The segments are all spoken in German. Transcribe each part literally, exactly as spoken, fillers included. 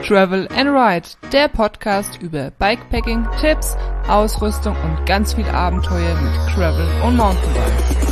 Travel and Ride, der Podcast über Bikepacking, Tipps, Ausrüstung und ganz viel Abenteuer mit Gravel und Mountainbike.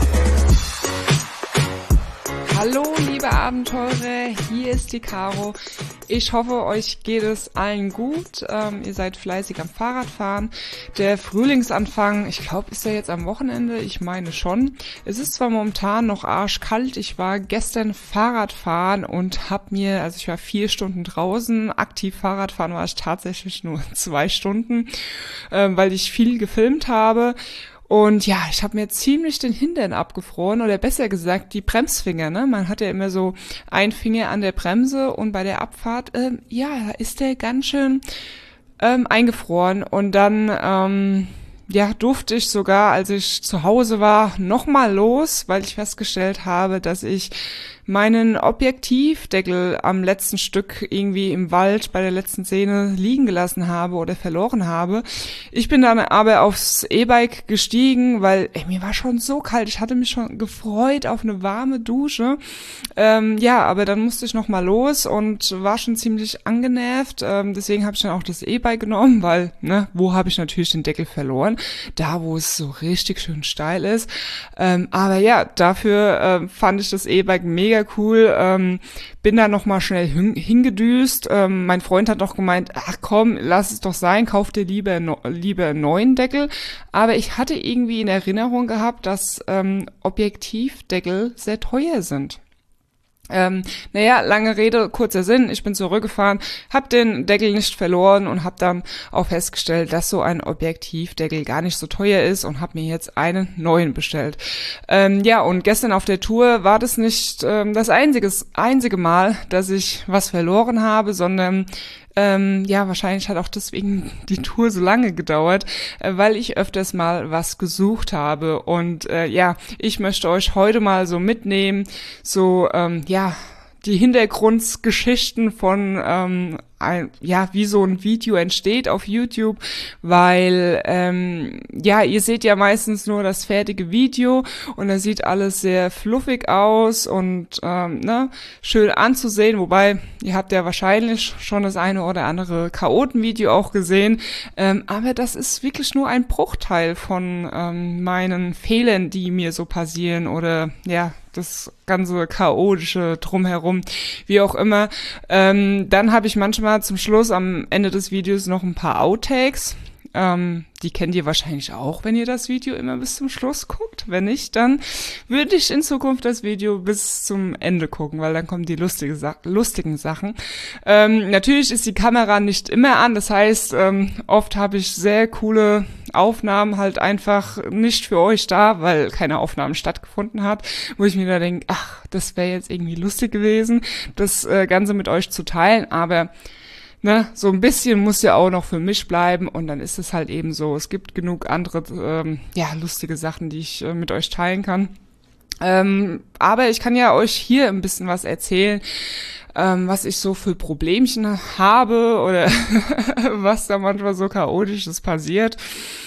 Hallo liebe Abenteurer, hier ist die Caro. Ich hoffe, euch geht es allen gut. Ähm, ihr seid fleißig am Fahrradfahren. Der Frühlingsanfang, ich glaube, ist ja jetzt am Wochenende. Ich meine schon. Es ist zwar momentan noch arschkalt. Ich war gestern Fahrradfahren und habe mir, also ich war vier Stunden draußen. Aktiv Fahrradfahren war ich tatsächlich nur zwei Stunden, äh, weil ich viel gefilmt habe. Und ja, ich habe mir ziemlich den Hintern abgefroren oder besser gesagt die Bremsfinger, ne? Man hat ja immer so einen Finger an der Bremse und bei der Abfahrt, ähm, ja, da ist der ganz schön ähm, eingefroren. Und dann, ähm, ja, durfte ich sogar, als ich zu Hause war, nochmal los, weil ich festgestellt habe, dass ich meinen Objektivdeckel am letzten Stück irgendwie im Wald bei der letzten Szene liegen gelassen habe oder verloren habe. Ich bin dann aber aufs E-Bike gestiegen, weil ey, mir war schon so kalt. Ich hatte mich schon gefreut auf eine warme Dusche. Ähm, ja, aber dann musste ich noch mal los und war schon ziemlich angenervt. Ähm, deswegen habe ich dann auch das E-Bike genommen, weil, ne, wo habe ich natürlich den Deckel verloren? Da, wo es so richtig schön steil ist. Ähm, aber ja, dafür äh, fand ich das E-Bike mega cool, ähm, bin da nochmal schnell hin, hingedüst. Ähm, mein Freund hat noch gemeint, ach komm, lass es doch sein, kauf dir lieber, no, lieber einen neuen Deckel. Aber ich hatte irgendwie in Erinnerung gehabt, dass ähm, Objektivdeckel sehr teuer sind. Ähm, naja, lange Rede, kurzer Sinn, ich bin zurückgefahren, hab den Deckel nicht verloren und hab dann auch festgestellt, dass so ein Objektivdeckel gar nicht so teuer ist und hab mir jetzt einen neuen bestellt. Ähm, ja, und gestern auf der Tour war das nicht ähm, das einzige, einzige Mal, dass ich was verloren habe, sondern Ähm, ja, wahrscheinlich hat auch deswegen die Tour so lange gedauert, äh, weil ich öfters mal was gesucht habe. Und äh, ja, ich möchte euch heute mal so mitnehmen, so, ähm, ja, die Hintergrundgeschichten von, ähm, ein, ja, wie so ein Video entsteht auf YouTube, weil, ähm, ja, ihr seht ja meistens nur das fertige Video und da sieht alles sehr fluffig aus und, ähm, ne, schön anzusehen, wobei, ihr habt ja wahrscheinlich schon das eine oder andere Chaoten-Video auch gesehen, ähm, aber das ist wirklich nur ein Bruchteil von ähm, meinen Fehlern, die mir so passieren oder, ja, das ganze chaotische Drumherum, wie auch immer. Ähm, dann habe ich manchmal zum Schluss am Ende des Videos noch ein paar Outtakes. Ähm, die kennt ihr wahrscheinlich auch, wenn ihr das Video immer bis zum Schluss guckt. Wenn nicht, dann würde ich in Zukunft das Video bis zum Ende gucken, weil dann kommen die lustige Sa- lustigen Sachen. Ähm, natürlich ist die Kamera nicht immer an, das heißt, ähm, oft habe ich sehr coole Aufnahmen halt einfach nicht für euch da, weil keine Aufnahmen stattgefunden hat, wo ich mir da denke, ach, das wäre jetzt irgendwie lustig gewesen, das äh, Ganze mit euch zu teilen, aber ne, so ein bisschen muss ja auch noch für mich bleiben und dann ist es halt eben so, es gibt genug andere, ähm, ja, lustige Sachen, die ich äh, mit euch teilen kann. Ähm, aber ich kann ja euch hier ein bisschen was erzählen, ähm, was ich so für Problemchen habe oder was da manchmal so chaotisches passiert.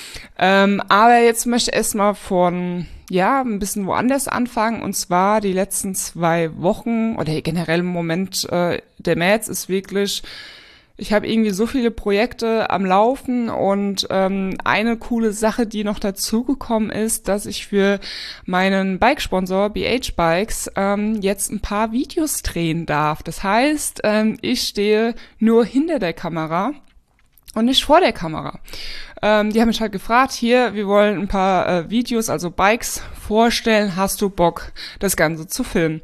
Ähm, aber jetzt möchte ich erstmal von, ja, ein bisschen woanders anfangen und zwar die letzten zwei Wochen oder generell im Moment, äh, der März ist wirklich, ich habe irgendwie so viele Projekte am Laufen und ähm, eine coole Sache, die noch dazugekommen ist, dass ich für meinen Bikesponsor B H Bikes ähm, jetzt ein paar Videos drehen darf. Das heißt, ähm, ich stehe nur hinter der Kamera und nicht vor der Kamera. Ähm, die haben mich halt gefragt, hier, wir wollen ein paar äh, Videos, also Bikes vorstellen, hast du Bock, das Ganze zu filmen?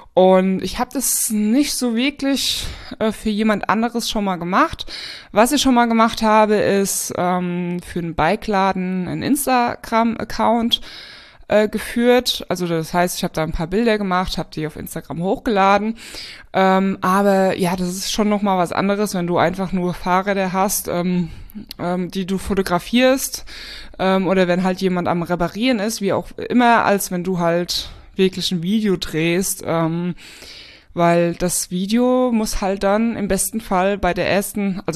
Und ich habe das nicht so wirklich äh, für jemand anderes schon mal gemacht. Was ich schon mal gemacht habe, ist ähm, für einen Bikeladen einen Instagram-Account äh, geführt. Also das heißt, ich habe da ein paar Bilder gemacht, habe die auf Instagram hochgeladen. Ähm, aber ja, das ist schon noch mal was anderes, wenn du einfach nur Fahrräder hast, ähm, ähm, die du fotografierst ähm, oder wenn halt jemand am Reparieren ist, wie auch immer, als wenn du halt wirklich ein Video drehst, ähm, weil das Video muss halt dann im besten Fall bei der ersten, also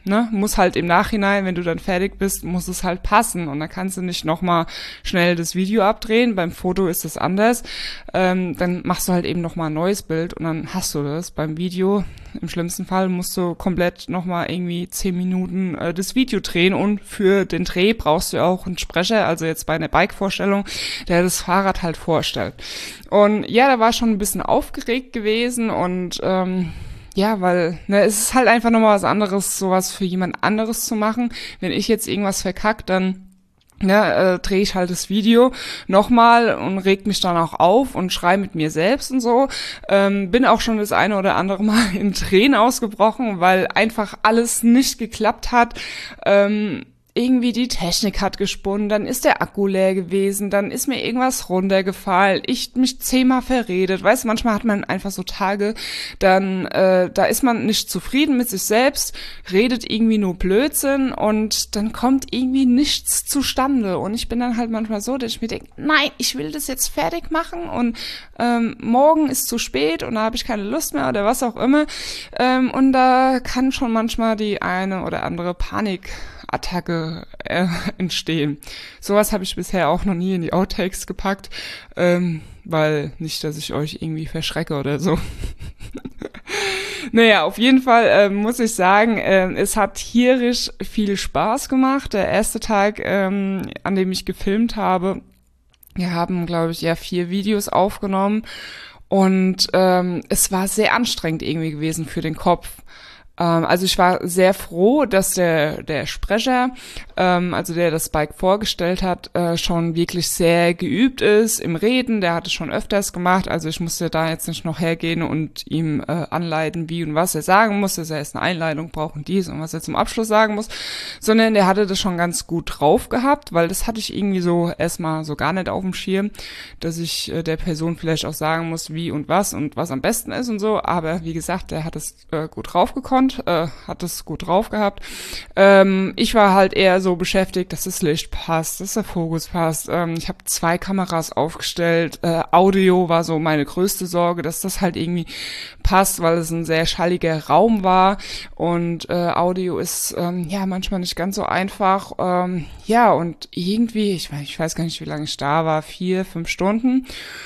ne, muss halt im Nachhinein, wenn du dann fertig bist, muss es halt passen. Und dann kannst du nicht nochmal schnell das Video abdrehen. Beim Foto ist es anders. Ähm, dann machst du halt eben nochmal ein neues Bild und dann hast du das. Beim Video, im schlimmsten Fall, musst du komplett nochmal irgendwie zehn Minuten äh, das Video drehen. Und für den Dreh brauchst du auch einen Sprecher, also jetzt bei einer Bike-Vorstellung, der das Fahrrad halt vorstellt. Und ja, da war ich schon ein bisschen aufgeregt gewesen und ähm, ja, weil ne, es ist halt einfach nochmal was anderes, sowas für jemand anderes zu machen. Wenn ich jetzt irgendwas verkackt, dann ne, äh, drehe ich halt das Video nochmal und reg mich dann auch auf und schrei mit mir selbst und so. Ähm, bin auch schon das eine oder andere Mal in Tränen ausgebrochen, weil einfach alles nicht geklappt hat. Ähm, irgendwie die Technik hat gesponnen, dann ist der Akku leer gewesen, dann ist mir irgendwas runtergefallen, ich mich zehnmal verredet, weißt du, manchmal hat man einfach so Tage, dann, äh, da ist man nicht zufrieden mit sich selbst, redet irgendwie nur Blödsinn und dann kommt irgendwie nichts zustande und ich bin dann halt manchmal so, dass ich mir denke, nein, ich will das jetzt fertig machen und ähm, morgen ist zu spät und da habe ich keine Lust mehr oder was auch immer ähm, und da kann schon manchmal die eine oder andere Panik Attacke äh, entstehen. Sowas habe ich bisher auch noch nie in die Outtakes gepackt, ähm, weil nicht, dass ich euch irgendwie verschrecke oder so. Naja, auf jeden Fall äh, muss ich sagen, äh, es hat tierisch viel Spaß gemacht. Der erste Tag, ähm, an dem ich gefilmt habe, wir haben, glaube ich, ja vier Videos aufgenommen und ähm, es war sehr anstrengend irgendwie gewesen für den Kopf. Also ich war sehr froh, dass der der Sprecher, ähm, also der das Bike vorgestellt hat, äh, schon wirklich sehr geübt ist im Reden. Der hat es schon öfters gemacht, also ich musste da jetzt nicht noch hergehen und ihm äh, anleiten, wie und was er sagen muss, dass er erst eine Einleitung braucht und dies und was er zum Abschluss sagen muss, sondern der hatte das schon ganz gut drauf gehabt, weil das hatte ich irgendwie so erstmal so gar nicht auf dem Schirm, dass ich äh, der Person vielleicht auch sagen muss, wie und was und was am besten ist und so, aber wie gesagt, der hat es äh, gut drauf gekonnt. Äh, hat es gut drauf gehabt. Ähm, ich war halt eher so beschäftigt, dass das Licht passt, dass der Fokus passt. Ähm, ich habe zwei Kameras aufgestellt. Äh, Audio war so meine größte Sorge, dass das halt irgendwie passt, weil es ein sehr schalliger Raum war und äh, Audio ist ähm, ja manchmal nicht ganz so einfach. Ähm, ja, und irgendwie, ich weiß, ich weiß gar nicht, wie lange ich da war, vier, fünf Stunden.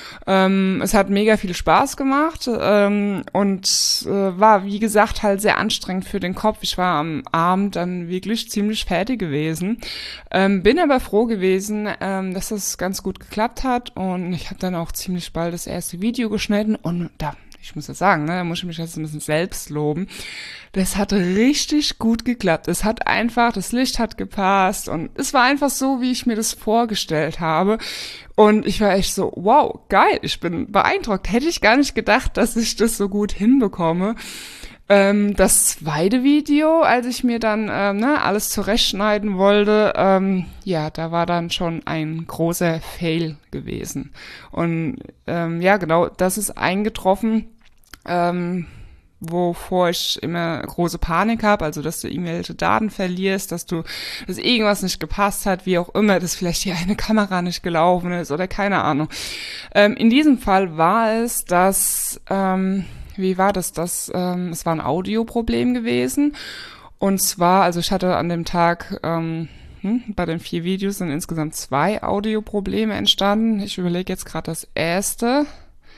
Ähm, es hat mega viel Spaß gemacht ähm, und äh, war, wie gesagt, halt sehr anstrengend für den Kopf. Ich war am Abend dann wirklich ziemlich fertig gewesen, ähm, bin aber froh gewesen, ähm, dass das ganz gut geklappt hat und ich habe dann auch ziemlich bald das erste Video geschnitten und da, ich muss das sagen, ne, da muss ich mich jetzt ein bisschen selbst loben. Das hat richtig gut geklappt. Es hat einfach, das Licht hat gepasst und es war einfach so, wie ich mir das vorgestellt habe. Und ich war echt so, wow, geil, ich bin beeindruckt. Hätte ich gar nicht gedacht, dass ich das so gut hinbekomme. Ähm, das zweite Video, als ich mir dann ähm, ne, alles zurechtschneiden wollte, ähm, ja, da war dann schon ein großer Fail gewesen. Und ähm, ja, genau, das ist eingetroffen, ähm, wovor ich immer große Panik habe, also dass du irgendwelche Daten verlierst, dass du, dass irgendwas nicht gepasst hat, wie auch immer, dass vielleicht hier eine Kamera nicht gelaufen ist oder keine Ahnung. Ähm, in diesem Fall war es, dass, ähm, wie war das, das, ähm, es war ein Audioproblem gewesen und zwar, also ich hatte an dem Tag, ähm, hm, bei den vier Videos sind insgesamt zwei Audioprobleme entstanden. Ich überlege jetzt gerade das erste.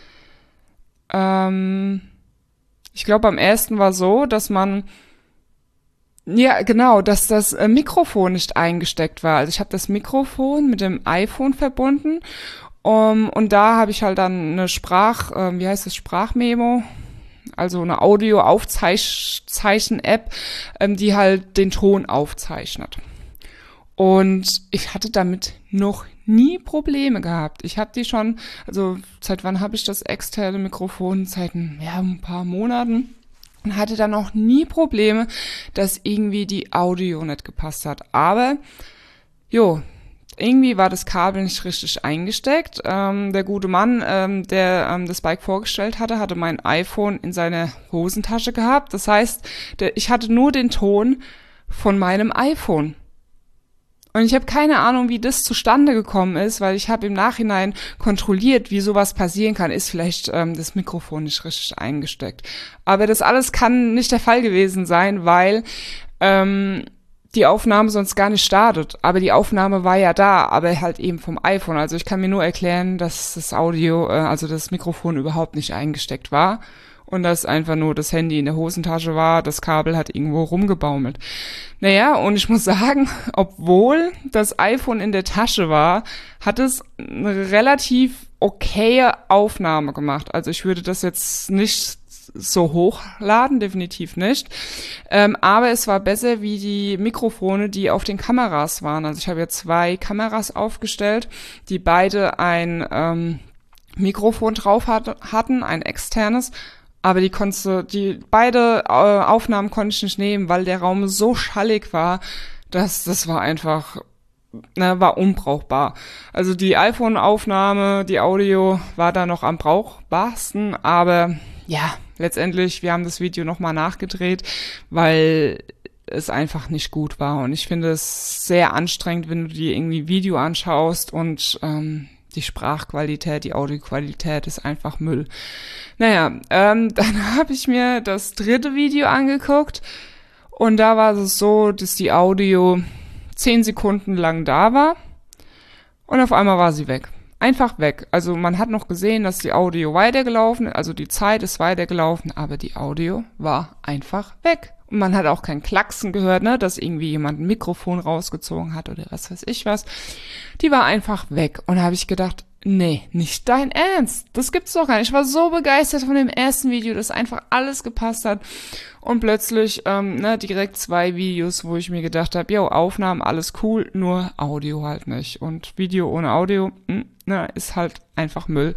Ähm, Ich glaube, am ersten war so, dass man, ja genau, dass das äh, Mikrofon nicht eingesteckt war. Also ich habe das Mikrofon mit dem iPhone verbunden um, und da habe ich halt dann eine Sprach, äh, wie heißt das, Sprachmemo, also eine Audio-Aufzeichen-App, ähm, die halt den Ton aufzeichnet. Und ich hatte damit noch nie Probleme gehabt. Ich habe die schon, also seit wann habe ich das externe Mikrofon? Seit ja, ein paar Monaten. Und hatte dann noch nie Probleme, dass irgendwie die Audio nicht gepasst hat. Aber, jo, irgendwie war das Kabel nicht richtig eingesteckt. Ähm, der gute Mann, ähm, der ähm, das Bike vorgestellt hatte, hatte mein iPhone in seiner Hosentasche gehabt. Das heißt, der, ich hatte nur den Ton von meinem iPhone. Und ich habe keine Ahnung, wie das zustande gekommen ist, weil ich habe im Nachhinein kontrolliert, wie sowas passieren kann. Ist vielleicht ähm, das Mikrofon nicht richtig eingesteckt. Aber das alles kann nicht der Fall gewesen sein, weil ähm, die Aufnahme sonst gar nicht startet. Aber die Aufnahme war ja da, aber halt eben vom iPhone. Also ich kann mir nur erklären, dass das Audio, äh, also das Mikrofon überhaupt nicht eingesteckt war und dass einfach nur das Handy in der Hosentasche war, das Kabel hat irgendwo rumgebaumelt. Naja, und ich muss sagen, obwohl das iPhone in der Tasche war, hat es eine relativ okaye Aufnahme gemacht. Also ich würde das jetzt nicht so hochladen, definitiv nicht. Ähm, aber es war besser wie die Mikrofone, die auf den Kameras waren. Also ich habe ja zwei Kameras aufgestellt, die beide ein ähm, Mikrofon drauf hat, hatten, ein externes. Aber die konnte, die beide äh, Aufnahmen konnte ich nicht nehmen, weil der Raum so schallig war, dass das war einfach, ne, war unbrauchbar. Also die iPhone-Aufnahme, die Audio war da noch am brauchbarsten, aber ja, letztendlich, wir haben das Video nochmal nachgedreht, weil es einfach nicht gut war. Und ich finde es sehr anstrengend, wenn du dir irgendwie Video anschaust und ähm, die Sprachqualität, die Audioqualität ist einfach Müll. Naja, ähm, dann habe ich mir das dritte Video angeguckt und da war es so, dass die Audio zehn Sekunden lang da war und auf einmal war sie weg. Einfach weg. Also man hat noch gesehen, dass die Audio weitergelaufen ist, also die Zeit ist weitergelaufen, aber die Audio war einfach weg. Und man hat auch kein Klacksen gehört, ne, dass irgendwie jemand ein Mikrofon rausgezogen hat oder was weiß ich was. Die war einfach weg. Und da habe ich gedacht, nee, nicht dein Ernst. Das gibt's doch gar nicht. Ich war so begeistert von dem ersten Video, dass einfach alles gepasst hat. Und plötzlich, ähm, ne, direkt zwei Videos, wo ich mir gedacht habe, jo, Aufnahmen, alles cool, nur Audio halt nicht. Und Video ohne Audio, mh, ne, ist halt einfach Müll.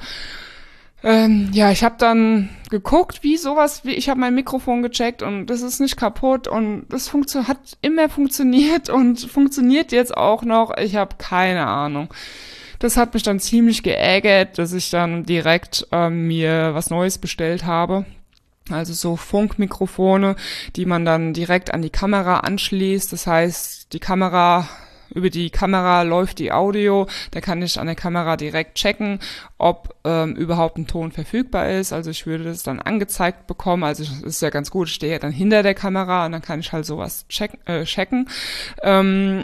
Ähm, ja, ich habe dann geguckt, wie sowas, wie ich habe mein Mikrofon gecheckt und das ist nicht kaputt und das funktio- hat immer funktioniert und funktioniert jetzt auch noch. Ich habe keine Ahnung. Das hat mich dann ziemlich geärgert, dass ich dann direkt ähm, mir was Neues bestellt habe. Also so Funkmikrofone, die man dann direkt an die Kamera anschließt. Das heißt, die Kamera, über die Kamera läuft die Audio. Da kann ich an der Kamera direkt checken, ob ähm, überhaupt ein Ton verfügbar ist. Also ich würde das dann angezeigt bekommen. Also das ist ja ganz gut. Ich stehe ja dann hinter der Kamera und dann kann ich halt sowas check, äh, checken. Ähm,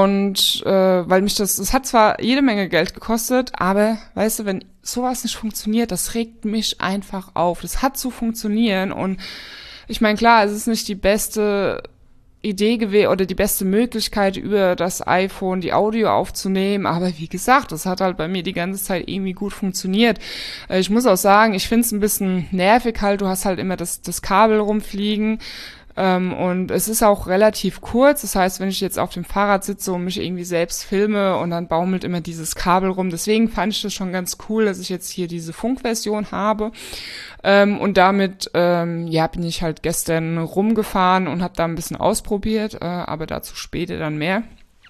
und äh, weil mich das, das hat zwar jede Menge Geld gekostet, aber weißt du, wenn sowas nicht funktioniert, das regt mich einfach auf. Das hat zu funktionieren und ich meine, klar, es ist nicht die beste Idee gewesen oder die beste Möglichkeit, über das iPhone die Audio aufzunehmen, aber wie gesagt, das hat halt bei mir die ganze Zeit irgendwie gut funktioniert. Ich muss auch sagen, ich finde es ein bisschen nervig halt, du hast halt immer das, das Kabel rumfliegen. Ähm, und es ist auch relativ kurz, das heißt, wenn ich jetzt auf dem Fahrrad sitze und mich irgendwie selbst filme und dann baumelt immer dieses Kabel rum. Deswegen fand ich das schon ganz cool, dass ich jetzt hier diese Funkversion habe. Ähm, und damit, ähm, ja, bin ich halt gestern rumgefahren und habe da ein bisschen ausprobiert, äh, aber dazu später dann mehr.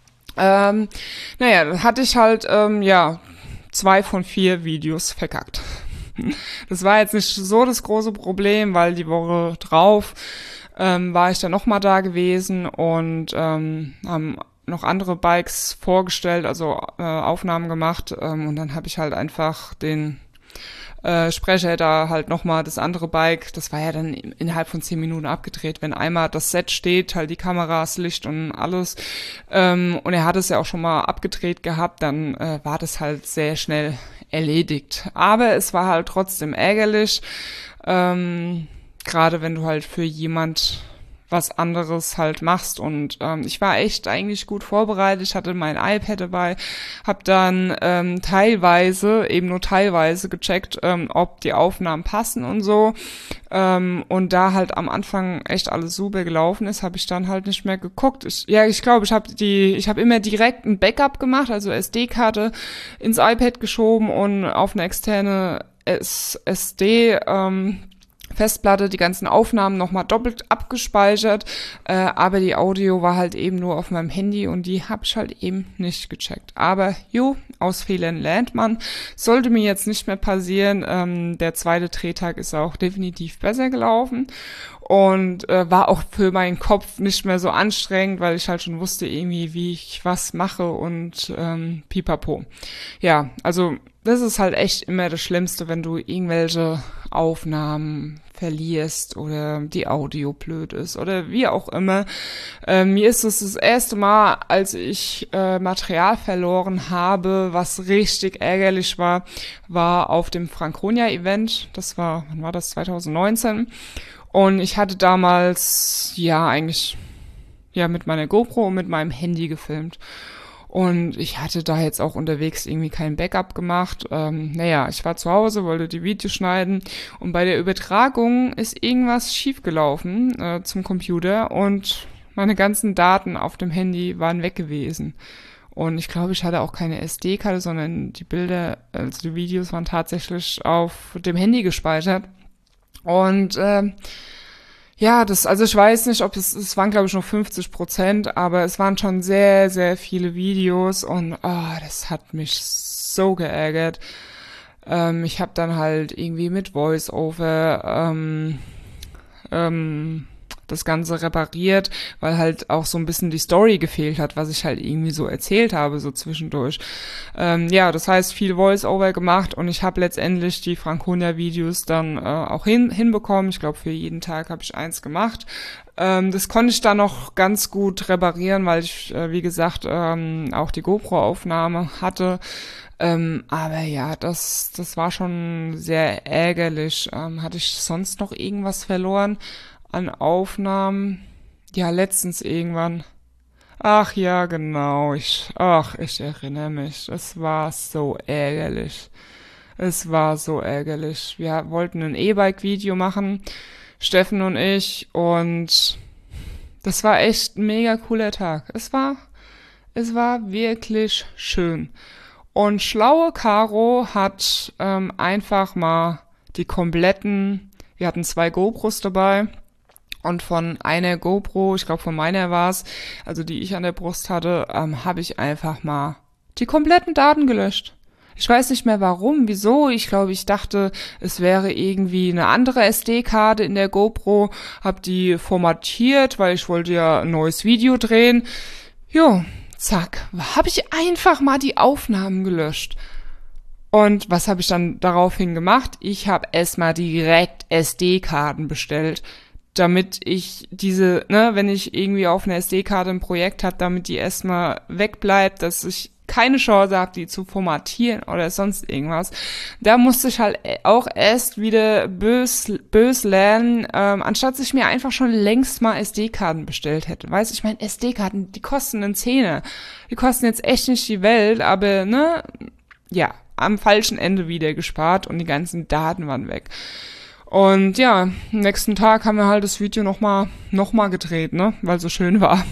Ähm, naja, dann hatte ich halt, ähm, ja, zwei von vier Videos verkackt. Das war jetzt nicht so das große Problem, weil die Woche drauf ähm, war ich dann nochmal da gewesen und ähm, haben noch andere Bikes vorgestellt, also äh, Aufnahmen gemacht ähm, und dann habe ich halt einfach den äh, Sprecher da halt nochmal das andere Bike, das war ja dann innerhalb von zehn Minuten abgedreht, wenn einmal das Set steht, halt die Kameras, Licht und alles ähm, und er hat es ja auch schon mal abgedreht gehabt, dann äh, war das halt sehr schnell erledigt. Aber es war halt trotzdem ärgerlich, ähm, gerade wenn du halt für jemand was anderes halt machst und ähm, ich war echt eigentlich gut vorbereitet, ich hatte mein iPad dabei, habe dann ähm, teilweise, eben nur teilweise gecheckt, ähm, ob die Aufnahmen passen und so ähm, und da halt am Anfang echt alles super gelaufen ist, habe ich dann halt nicht mehr geguckt. Ich, ja, ich glaube, ich habe die, ich habe immer direkt ein Backup gemacht, also S D-Karte ins iPad geschoben und auf eine externe S SD ähm, Festplatte die ganzen Aufnahmen nochmal doppelt abgespeichert, äh, aber die Audio war halt eben nur auf meinem Handy und die habe ich halt eben nicht gecheckt. Aber jo, aus Fehlern lernt man. Sollte mir jetzt nicht mehr passieren. Ähm, der zweite Drehtag ist auch definitiv besser gelaufen und äh, war auch für meinen Kopf nicht mehr so anstrengend, weil ich halt schon wusste irgendwie, wie ich was mache und ähm, pipapo. Ja, also das ist halt echt immer das Schlimmste, wenn du irgendwelche Aufnahmen verlierst oder die Audio blöd ist oder wie auch immer. Äh, mir ist es das erste Mal, als ich äh, Material verloren habe, was richtig ärgerlich war, war auf dem Franconia-Event. Das war, wann war das? zwanzig neunzehn. Und ich hatte damals, ja, eigentlich, ja, mit meiner GoPro und mit meinem Handy gefilmt. Und ich hatte da jetzt auch unterwegs irgendwie kein Backup gemacht. Ähm, naja, ich war zu Hause, wollte die Videos schneiden und bei der Übertragung ist irgendwas schiefgelaufen äh, zum Computer und meine ganzen Daten auf dem Handy waren weg gewesen. Und ich glaube, ich hatte auch keine S D-Karte, sondern die Bilder, also die Videos waren tatsächlich auf dem Handy gespeichert. Und ähm, ja, das, also ich weiß nicht, ob es, es waren glaube ich noch fünfzig Prozent, aber es waren schon sehr, sehr viele Videos und ah, oh, das hat mich so geärgert. Ähm, ich habe dann halt irgendwie mit Voice-Over ähm, ähm, das Ganze repariert, weil halt auch so ein bisschen die Story gefehlt hat, was ich halt irgendwie so erzählt habe, so zwischendurch. Ähm, ja, das heißt, viel Voice-Over gemacht und ich habe letztendlich die Franconia-Videos dann äh, auch hin, hinbekommen. Ich glaube, für jeden Tag habe ich eins gemacht. Ähm, das konnte ich dann noch ganz gut reparieren, weil ich, äh, wie gesagt, ähm, auch die GoPro-Aufnahme hatte. Ähm, aber ja, das, das war schon sehr ärgerlich. Ähm, hatte ich sonst noch irgendwas verloren an Aufnahmen? Ja, letztens irgendwann. Ach ja, genau. Ich, ach, ich erinnere mich. Es war so ärgerlich. Es war so ärgerlich. Wir wollten ein E-Bike-Video machen, Steffen und ich, und das war echt ein mega cooler Tag. Es war, es war wirklich schön. Und schlaue Caro hat ähm, einfach mal die kompletten, wir hatten zwei GoPros dabei, und von einer GoPro, ich glaube von meiner war's, also die ich an der Brust hatte, ähm, habe ich einfach mal die kompletten Daten gelöscht. Ich weiß nicht mehr warum, wieso. Ich glaube, ich dachte, es wäre irgendwie eine andere S D-Karte in der GoPro, hab die formatiert, weil ich wollte ja ein neues Video drehen. Jo, zack, habe ich einfach mal die Aufnahmen gelöscht. Und was habe ich dann daraufhin gemacht? Ich habe erstmal direkt S D-Karten bestellt, damit ich diese, ne, wenn ich irgendwie auf einer S D-Karte ein Projekt habe, damit die erstmal wegbleibt, dass ich keine Chance habe, die zu formatieren oder sonst irgendwas. Da musste ich halt auch erst wieder bös, bös lernen, ähm, anstatt ich mir einfach schon längst mal S D-Karten bestellt hätte. Weißt du, ich meine, S D-Karten, die kosten einen Zehner. Die kosten jetzt echt nicht die Welt, aber, ne, ja, am falschen Ende wieder gespart und die ganzen Daten waren weg. Und ja, am nächsten Tag haben wir halt das Video nochmal noch mal gedreht, ne, weil es so schön war.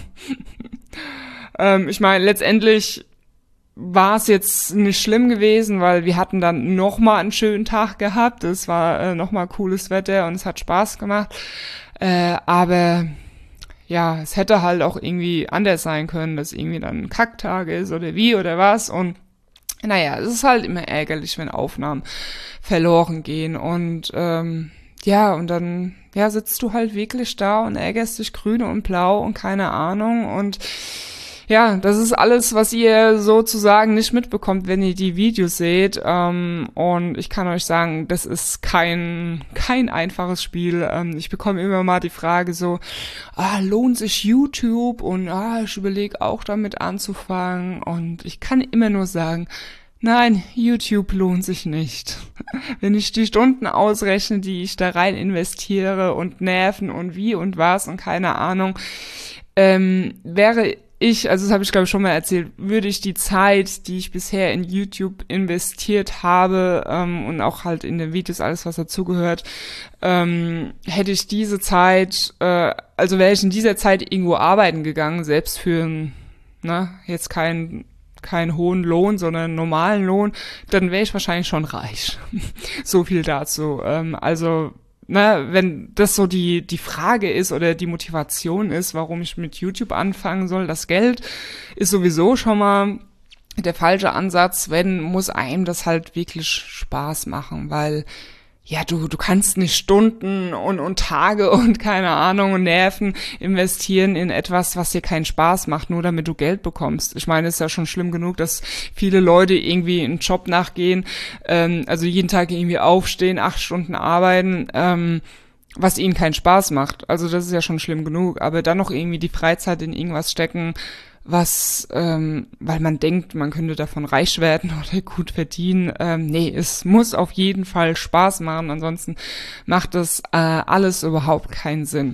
ähm, ich meine, letztendlich war es jetzt nicht schlimm gewesen, weil wir hatten dann nochmal einen schönen Tag gehabt. Es war äh, nochmal cooles Wetter und es hat Spaß gemacht. Äh, aber ja, es hätte halt auch irgendwie anders sein können, dass irgendwie dann ein Kacktag ist oder wie oder was. Und naja, es ist halt immer ärgerlich, wenn Aufnahmen verloren gehen. Und ähm, ja, und dann ja sitzt du halt wirklich da und ärgerst dich grün und blau und keine Ahnung. Und ja, das ist alles, was ihr sozusagen nicht mitbekommt, wenn ihr die Videos seht. Ähm, und ich kann euch sagen, das ist kein kein einfaches Spiel. Ähm, ich bekomme immer mal die Frage so, ah, lohnt sich YouTube? Und ah, ich überlege auch damit anzufangen. Und ich kann immer nur sagen, nein, YouTube lohnt sich nicht. Wenn ich die Stunden ausrechne, die ich da rein investiere und Nerven und wie und was und keine Ahnung, ähm, wäre ich, also das habe ich glaube ich schon mal erzählt, würde ich die Zeit, die ich bisher in YouTube investiert habe ähm, und auch halt in den Videos alles, was dazugehört, ähm, hätte ich diese Zeit, äh, also wäre ich in dieser Zeit irgendwo arbeiten gegangen, selbst für ein, na, jetzt kein keinen hohen Lohn, sondern einen normalen Lohn, dann wäre ich wahrscheinlich schon reich. So viel dazu. Ähm, also Na, wenn das so die die Frage ist oder die Motivation ist, warum ich mit YouTube anfangen soll, das Geld ist sowieso schon mal der falsche Ansatz. Wenn, muss einem das halt wirklich Spaß machen, weil ja, du du kannst nicht Stunden und und Tage und keine Ahnung und Nerven investieren in etwas, was dir keinen Spaß macht, nur damit du Geld bekommst. Ich meine, es ist ja schon schlimm genug, dass viele Leute irgendwie einen Job nachgehen, ähm, also jeden Tag irgendwie aufstehen, acht Stunden arbeiten, ähm, was ihnen keinen Spaß macht. Also das ist ja schon schlimm genug, aber dann noch irgendwie die Freizeit in irgendwas stecken, was, ähm, weil man denkt, man könnte davon reich werden oder gut verdienen. Ähm, nee, es muss auf jeden Fall Spaß machen, ansonsten macht das äh, alles überhaupt keinen Sinn.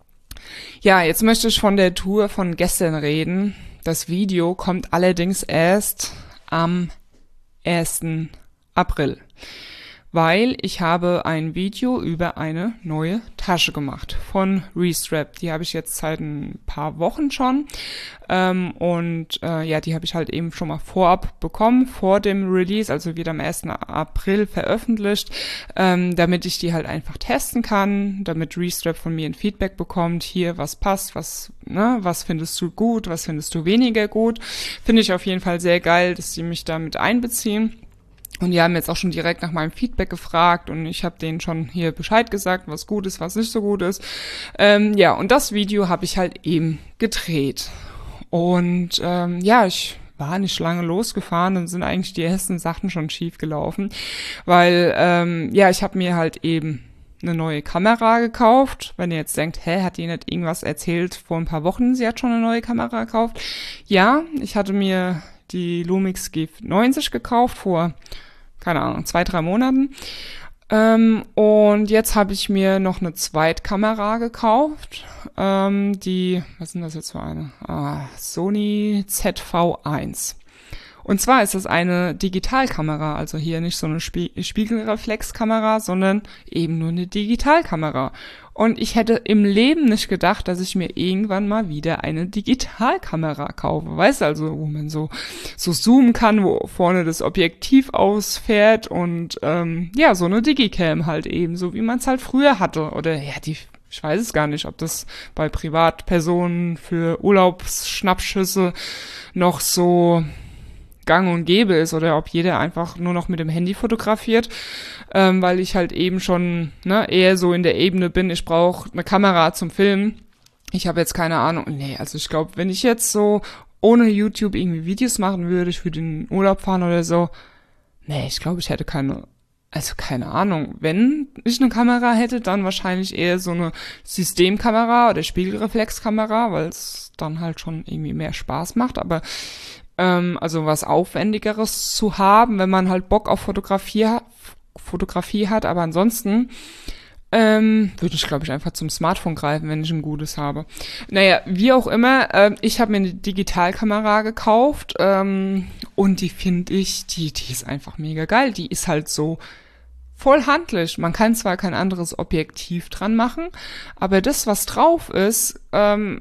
Ja, jetzt möchte ich von der Tour von gestern reden. Das Video kommt allerdings erst am ersten April. Weil ich habe ein Video über eine neue Tasche gemacht von Restrap. Die habe ich jetzt seit ein paar Wochen schon ähm, und äh, ja, die habe ich halt eben schon mal vorab bekommen, vor dem Release, also wieder am ersten April veröffentlicht, ähm, damit ich die halt einfach testen kann, damit Restrap von mir ein Feedback bekommt, hier, was passt, was, ne, was findest du gut, was findest du weniger gut. Finde ich auf jeden Fall sehr geil, dass die mich damit einbeziehen. Und die haben jetzt auch schon direkt nach meinem Feedback gefragt und ich habe denen schon hier Bescheid gesagt, was gut ist, was nicht so gut ist. Ähm, ja, und das Video habe ich halt eben gedreht. Und ähm, ja, ich war nicht lange losgefahren, dann sind eigentlich die ersten Sachen schon schief gelaufen, weil ähm, ja, ich habe mir halt eben eine neue Kamera gekauft. Wenn ihr jetzt denkt, hä, hat die nicht irgendwas erzählt vor ein paar Wochen, sie hat schon eine neue Kamera gekauft? Ja, ich hatte mir die Lumix G neunzig gekauft vor keine Ahnung, zwei, drei Monaten. Ähm, und jetzt habe ich mir noch eine Zweitkamera gekauft. Ähm, die, was sind das jetzt für eine? Ah, Sony Z V eins. Und zwar ist das eine Digitalkamera, also hier nicht so eine Spie- Spiegelreflexkamera, sondern eben nur eine Digitalkamera. Und ich hätte im Leben nicht gedacht, dass ich mir irgendwann mal wieder eine Digitalkamera kaufe. Weißt du, also wo man so so zoomen kann, wo vorne das Objektiv ausfährt und ähm, ja, so eine Digicam halt eben, so wie man es halt früher hatte. Oder ja, die, ich weiß es gar nicht, ob das bei Privatpersonen für Urlaubsschnappschüsse noch so gang und gäbe ist oder ob jeder einfach nur noch mit dem Handy fotografiert, ähm, weil ich halt eben schon ne, eher so in der Ebene bin, ich brauche eine Kamera zum Filmen. Ich habe jetzt keine Ahnung, nee, also ich glaube, wenn ich jetzt so ohne YouTube irgendwie Videos machen würde, ich würde in den Urlaub fahren oder so, nee, ich glaube, ich hätte keine, also keine Ahnung, wenn ich eine Kamera hätte, dann wahrscheinlich eher so eine Systemkamera oder Spiegelreflexkamera, weil es dann halt schon irgendwie mehr Spaß macht, aber also was Aufwendigeres zu haben, wenn man halt Bock auf Fotografie, Fotografie hat, aber ansonsten ähm, würde ich, glaube ich, einfach zum Smartphone greifen, wenn ich ein gutes habe. Naja, wie auch immer, äh, ich habe mir eine Digitalkamera gekauft ähm, und die finde ich, die, die ist einfach mega geil. Die ist halt so voll handlich. Man kann zwar kein anderes Objektiv dran machen, aber das, was drauf ist, ähm,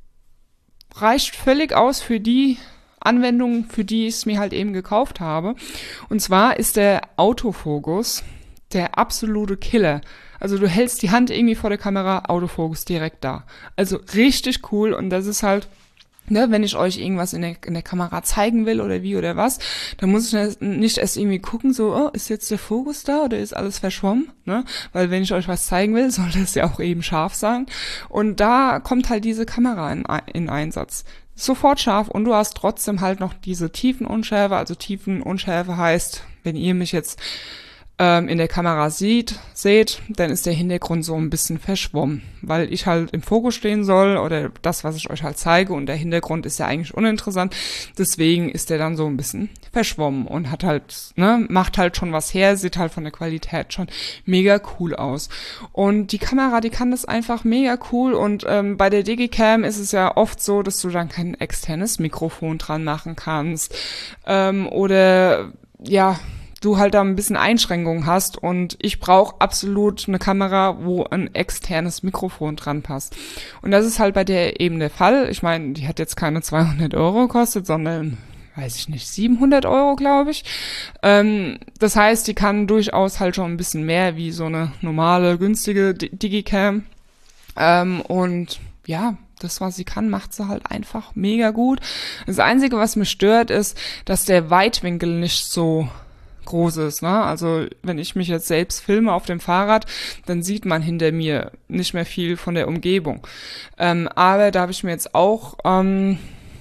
reicht völlig aus für die Anwendung, für die ich es mir halt eben gekauft habe. Und zwar ist der Autofokus der absolute Killer. Also du hältst die Hand irgendwie vor der Kamera, Autofokus direkt da. Also richtig cool und das ist halt, ne, wenn ich euch irgendwas in der, in der Kamera zeigen will oder wie oder was, dann muss ich nicht erst irgendwie gucken, so, oh, ist jetzt der Fokus da oder ist alles verschwommen, ne? Weil wenn ich euch was zeigen will, soll das ja auch eben scharf sein. Und da kommt halt diese Kamera in, in Einsatz. Sofort scharf und du hast trotzdem halt noch diese Tiefenunschärfe, also Tiefenunschärfe heißt, wenn ihr mich jetzt ähm, in der Kamera sieht, seht, dann ist der Hintergrund so ein bisschen verschwommen, weil ich halt im Fokus stehen soll oder das, was ich euch halt zeige und der Hintergrund ist ja eigentlich uninteressant, deswegen ist der dann so ein bisschen verschwommen und hat halt, ne, macht halt schon was her, sieht halt von der Qualität schon mega cool aus. Und die Kamera, die kann das einfach mega cool und ähm, bei der Digicam ist es ja oft so, dass du dann kein externes Mikrofon dran machen kannst ähm, oder ja, du halt da ein bisschen Einschränkungen hast und ich brauche absolut eine Kamera, wo ein externes Mikrofon dran passt. Und das ist halt bei der eben der Fall. Ich meine, die hat jetzt keine zweihundert Euro gekostet, sondern, weiß ich nicht, siebenhundert Euro, glaube ich. Ähm, das heißt, die kann durchaus halt schon ein bisschen mehr wie so eine normale, günstige Digicam. Ähm, und ja, das, was sie kann, macht sie halt einfach mega gut. Das Einzige, was mich stört, ist, dass der Weitwinkel nicht so groß ist, ne? Also wenn ich mich jetzt selbst filme auf dem Fahrrad, dann sieht man hinter mir nicht mehr viel von der Umgebung. Ähm, aber da habe ich mir jetzt auch ähm,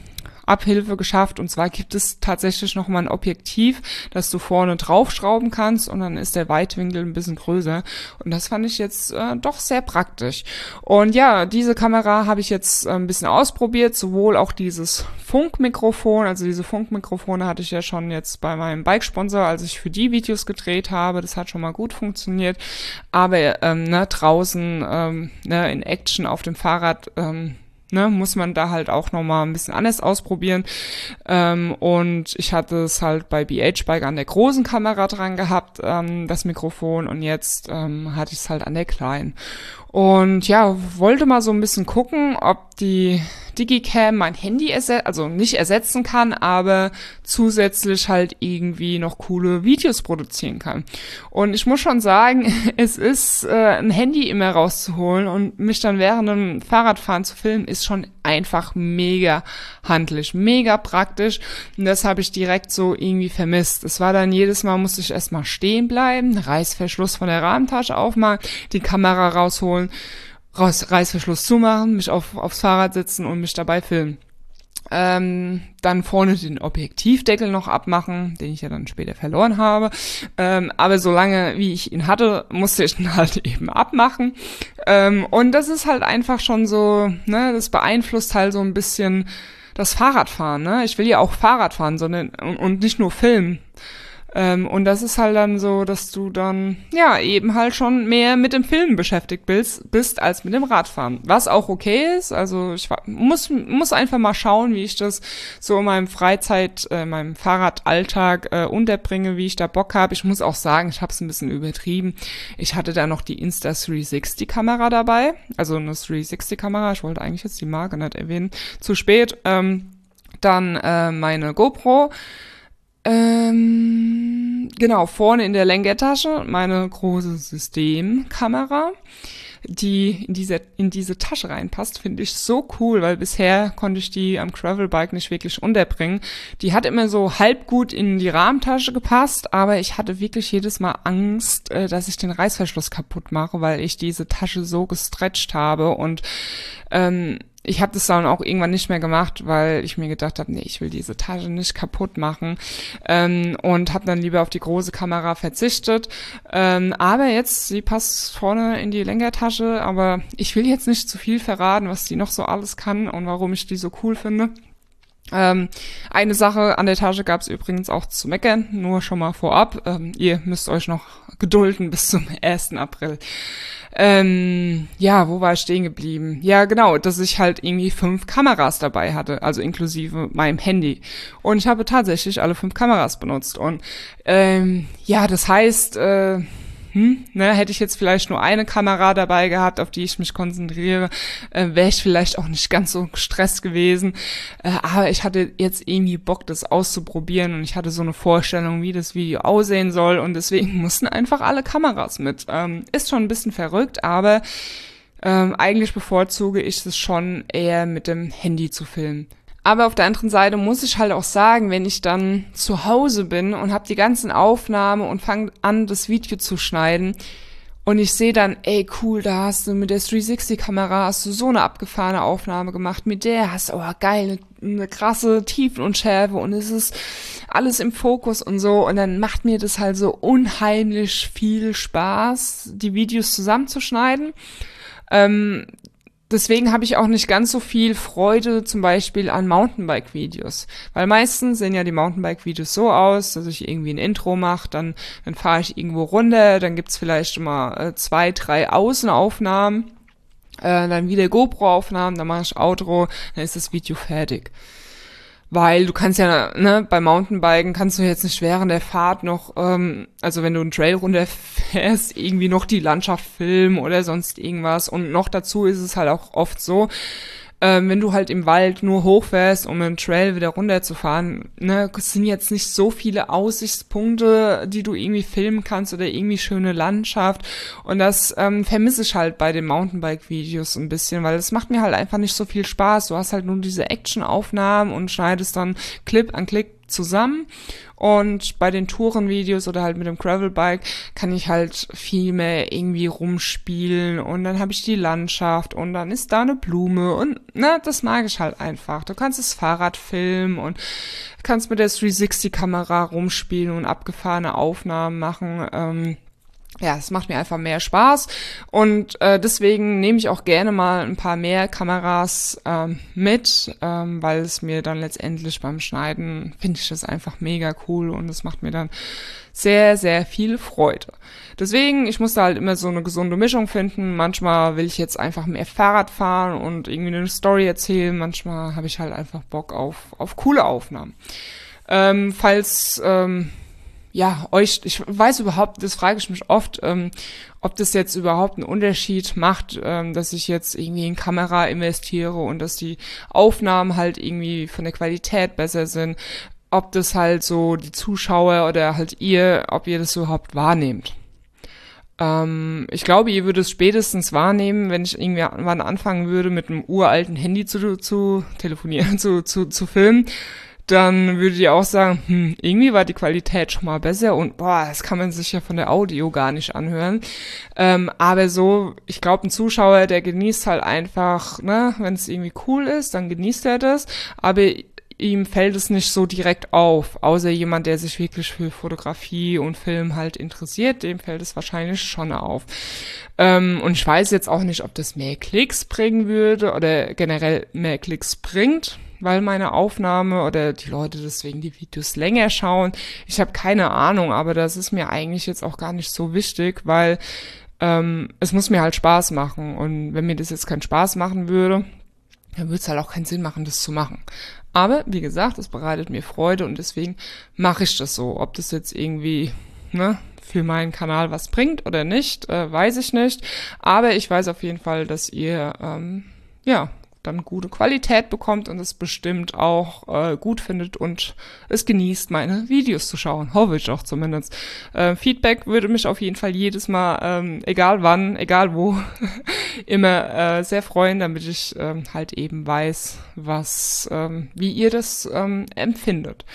Abhilfe geschafft. Und zwar gibt es tatsächlich noch mal ein Objektiv, das du vorne draufschrauben kannst und dann ist der Weitwinkel ein bisschen größer. Und das fand ich jetzt äh, doch sehr praktisch. Und ja, diese Kamera habe ich jetzt äh, ein bisschen ausprobiert, sowohl auch dieses Funkmikrofon, also diese Funkmikrofone hatte ich ja schon jetzt bei meinem Bike-Sponsor, als ich für die Videos gedreht habe. Das hat schon mal gut funktioniert. Aber ähm, ne, draußen ähm, ne, in Action auf dem Fahrrad ähm, Ne, muss man da halt auch nochmal ein bisschen anders ausprobieren. Ähm, und ich hatte es halt bei B H Bike an der großen Kamera dran gehabt, ähm, das Mikrofon, und jetzt ähm, hatte ich es halt an der kleinen. Und ja, wollte mal so ein bisschen gucken, ob die Digicam mein Handy ersetzt, also nicht ersetzen kann, aber zusätzlich halt irgendwie noch coole Videos produzieren kann. Und ich muss schon sagen, es ist äh, ein Handy immer rauszuholen und mich dann während dem Fahrradfahren zu filmen, ist schon einfach mega handlich, mega praktisch. Und das habe ich direkt so irgendwie vermisst. Es war dann jedes Mal, musste ich erstmal stehen bleiben, Reißverschluss von der Rahmentasche aufmachen, die Kamera rausholen, raus, Reißverschluss zumachen, mich auf, aufs Fahrrad setzen und mich dabei filmen. Ähm, dann vorne den Objektivdeckel noch abmachen, den ich ja dann später verloren habe. Ähm, aber solange wie ich ihn hatte, musste ich ihn halt eben abmachen. Ähm, und das ist halt einfach schon so, ne, das beeinflusst halt so ein bisschen das Fahrradfahren, ne? Ich will ja auch Fahrrad fahren, sondern und, und nicht nur filmen. Ähm, und das ist halt dann so, dass du dann, ja, eben halt schon mehr mit dem Filmen beschäftigt bist, bist als mit dem Radfahren. Was auch okay ist, also ich muss, muss einfach mal schauen, wie ich das so in meinem Freizeit, äh, meinem Fahrradalltag äh, unterbringe, wie ich da Bock habe. Ich muss auch sagen, ich habe es ein bisschen übertrieben. Ich hatte da noch die Insta dreihundertsechzig Kamera dabei, also eine dreihundertsechzig Kamera, ich wollte eigentlich jetzt die Marke nicht erwähnen, zu spät. Ähm, dann äh, meine GoPro, Ähm, genau, vorne in der Lenkertasche meine große Systemkamera, die in diese, in diese Tasche reinpasst, finde ich so cool, weil bisher konnte ich die am Gravelbike nicht wirklich unterbringen. Die hat immer so halb gut in die Rahmentasche gepasst, aber ich hatte wirklich jedes Mal Angst, äh, dass ich den Reißverschluss kaputt mache, weil ich diese Tasche so gestretcht habe und ähm, ich habe das dann auch irgendwann nicht mehr gemacht, weil ich mir gedacht habe, nee, ich will diese Tasche nicht kaputt machen, ähm, und habe dann lieber auf die große Kamera verzichtet. Ähm, aber jetzt, sie passt vorne in die Lenkertasche, aber ich will jetzt nicht zu viel verraten, was die noch so alles kann und warum ich die so cool finde. Ähm, eine Sache an der Tasche gab es übrigens auch zu meckern, nur schon mal vorab. Ähm, ihr müsst euch noch gedulden bis zum ersten April. Ähm, ja, wo war ich stehen geblieben? Ja, genau, dass ich halt irgendwie fünf Kameras dabei hatte, also inklusive meinem Handy. Und ich habe tatsächlich alle fünf Kameras benutzt. Und ähm, ja, das heißt, äh, hm, ne, hätte ich jetzt vielleicht nur eine Kamera dabei gehabt, auf die ich mich konzentriere, äh, wäre ich vielleicht auch nicht ganz so gestresst gewesen. Äh, aber ich hatte jetzt irgendwie Bock, das auszuprobieren und ich hatte so eine Vorstellung, wie das Video aussehen soll und deswegen mussten einfach alle Kameras mit. Ähm, ist schon ein bisschen verrückt, aber ähm, eigentlich bevorzuge ich es schon eher mit dem Handy zu filmen. Aber auf der anderen Seite muss ich halt auch sagen, wenn ich dann zu Hause bin und habe die ganzen Aufnahmen und fange an, das Video zu schneiden und ich sehe dann, ey, cool, da hast du mit der dreihundertsechzig-Kamera hast du so eine abgefahrene Aufnahme gemacht, mit der hast du, oh geil, eine, eine krasse Tiefenunschärfe und es ist alles im Fokus und so und dann macht mir das halt so unheimlich viel Spaß, die Videos zusammenzuschneiden. Ähm, Deswegen habe ich auch nicht ganz so viel Freude zum Beispiel an Mountainbike-Videos, weil meistens sehen ja die Mountainbike-Videos so aus, dass ich irgendwie ein Intro mache, dann dann fahre ich irgendwo runter, dann gibt's vielleicht immer äh, zwei, drei Außenaufnahmen, äh, dann wieder GoPro-Aufnahmen, dann mache ich Outro, dann ist das Video fertig. Weil du kannst ja, ne, beim Mountainbiken kannst du jetzt nicht während der Fahrt noch, ähm, also wenn du einen Trail runterfährst, irgendwie noch die Landschaft filmen oder sonst irgendwas. Und noch dazu ist es halt auch oft so, ähm, wenn du halt im Wald nur hochfährst, um einen Trail wieder runterzufahren, ne, es sind jetzt nicht so viele Aussichtspunkte, die du irgendwie filmen kannst oder irgendwie schöne Landschaft. Und das ähm, vermisse ich halt bei den Mountainbike-Videos ein bisschen, weil es macht mir halt einfach nicht so viel Spaß. Du hast halt nur diese Action-Aufnahmen und schneidest dann Clip an Clip zusammen. Und bei den Tourenvideos oder halt mit dem Gravelbike kann ich halt viel mehr irgendwie rumspielen und dann habe ich die Landschaft und dann ist da eine Blume und ne, das mag ich halt einfach. Du kannst das Fahrrad filmen und kannst mit der dreihundertsechzig-Kamera rumspielen und abgefahrene Aufnahmen machen. Ähm, Ja, es macht mir einfach mehr Spaß und äh, deswegen nehme ich auch gerne mal ein paar mehr Kameras ähm, mit, ähm, weil es mir dann letztendlich beim Schneiden, finde ich das einfach mega cool und es macht mir dann sehr, sehr viel Freude. Deswegen, ich muss da halt immer so eine gesunde Mischung finden. Manchmal will ich jetzt einfach mehr Fahrrad fahren und irgendwie eine Story erzählen. Manchmal habe ich halt einfach Bock auf, auf coole Aufnahmen. Ähm, falls... Ähm, Ja, euch, ich weiß überhaupt, das frage ich mich oft, ähm, ob das jetzt überhaupt einen Unterschied macht, ähm, dass ich jetzt irgendwie in Kamera investiere und dass die Aufnahmen halt irgendwie von der Qualität besser sind, ob das halt so die Zuschauer oder halt ihr, ob ihr das überhaupt wahrnehmt. Ähm, ich glaube, ihr würdet es spätestens wahrnehmen, wenn ich irgendwann anfangen würde, mit einem uralten Handy zu, zu telefonieren, zu, zu, zu filmen. Dann würdet ihr auch sagen, hm, irgendwie war die Qualität schon mal besser und boah, das kann man sich ja von der Audio gar nicht anhören. Ähm, aber so, ich glaube, ein Zuschauer, der genießt halt einfach, ne, wenn es irgendwie cool ist, dann genießt er das, aber ihm fällt es nicht so direkt auf, außer jemand, der sich wirklich für Fotografie und Film halt interessiert, dem fällt es wahrscheinlich schon auf. Ähm, und ich weiß jetzt auch nicht, ob das mehr Klicks bringen würde oder generell mehr Klicks bringt, weil meine Aufnahme oder die Leute deswegen die Videos länger schauen. Ich habe keine Ahnung, aber das ist mir eigentlich jetzt auch gar nicht so wichtig, weil ähm, es muss mir halt Spaß machen. Und wenn mir das jetzt keinen Spaß machen würde, dann würde es halt auch keinen Sinn machen, das zu machen. Aber wie gesagt, es bereitet mir Freude und deswegen mache ich das so. Ob das jetzt irgendwie ne, für meinen Kanal was bringt oder nicht, äh, weiß ich nicht. Aber ich weiß auf jeden Fall, dass ihr ähm, ja dann gute Qualität bekommt und es bestimmt auch äh, gut findet und es genießt, meine Videos zu schauen. Hoffe ich auch zumindest. Äh, Feedback würde mich auf jeden Fall jedes Mal, ähm, egal wann, egal wo, immer äh, sehr freuen, damit ich ähm, halt eben weiß, was, ähm, wie ihr das ähm, empfindet.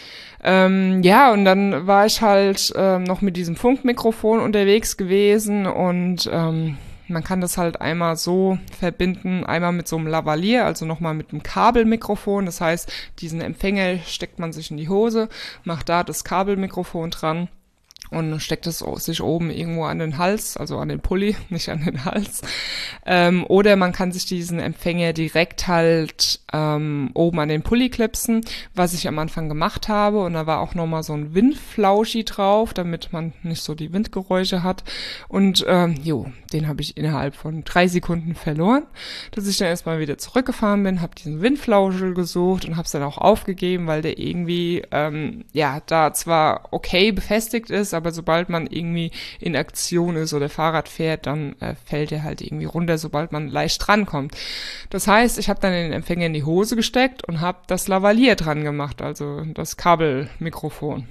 Ähm, ja, und dann war ich halt ähm, noch mit diesem Funkmikrofon unterwegs gewesen und ähm, man kann das halt einmal so verbinden, einmal mit so einem Lavalier, also nochmal mit einem Kabelmikrofon. Das heißt, diesen Empfänger steckt man sich in die Hose, macht da das Kabelmikrofon dran und steckt es sich oben irgendwo an den Hals, also an den Pulli, nicht an den Hals. Ähm, oder man kann sich diesen Empfänger direkt halt ähm, oben an den Pulli klipsen, was ich am Anfang gemacht habe. Und da war auch nochmal so ein Windflauschi drauf, damit man nicht so die Windgeräusche hat. Und ähm, jo, den habe ich innerhalb von drei Sekunden verloren, dass ich dann erstmal wieder zurückgefahren bin, habe diesen Windflauschel gesucht und habe es dann auch aufgegeben, weil der irgendwie, ähm, ja, da zwar okay befestigt ist, aber sobald man irgendwie in Aktion ist oder Fahrrad fährt, dann äh, fällt er halt irgendwie runter, sobald man leicht drankommt. Das heißt, ich habe dann den Empfänger in die Hose gesteckt und habe das Lavalier dran gemacht, also das Kabelmikrofon.